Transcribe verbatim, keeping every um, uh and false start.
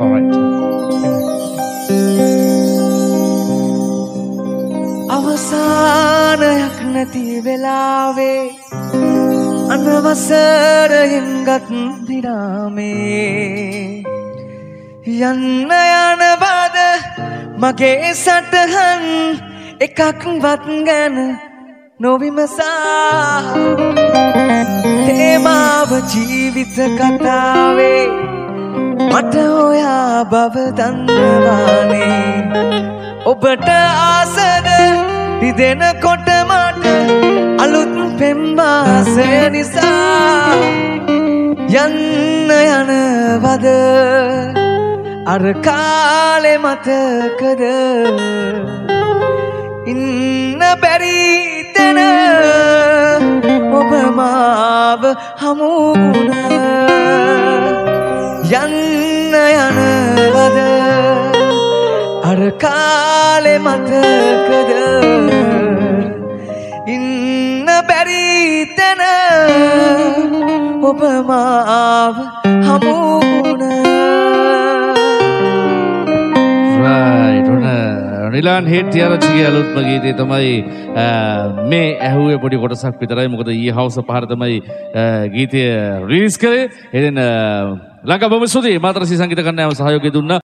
Alright. අවසානයක් නැති වෙලාවේ අනවසරයෙන් ගත් විරාමේ යන්න යනවද මගේ සටහන් එකක්වත් ගැන නොවිමසා තේමාව ජීවිත කතාවේ මට ඔයා බව දන්නවානේ ඔබට ආසද රිදෙනකොට මට අලුත් පෙම්බාසය නිසා යන්න යනවද අර කාලේ මතකද ඉන්න බැරි තැන ඔබ මාව හමු වුණා යන්න යනවද අර කාලේ මතකද ඉන්න බැරි තැන ඔබ මාව හමු වුණා Right. නිලාන් හෙට් යාරචිගේ අලුත්ම ගීතය තමයි මේ ඇහුවේ පොඩි කොටසක් විතරයි. මොකද ඊයේ හවස පහර තමයි ගීතය රිලීස් කරේ. එතන ලංකා බොම්බ ස්තුතියි මාතර සී සංගීත කණ්ඩායම සහයෝගය දුන්නා.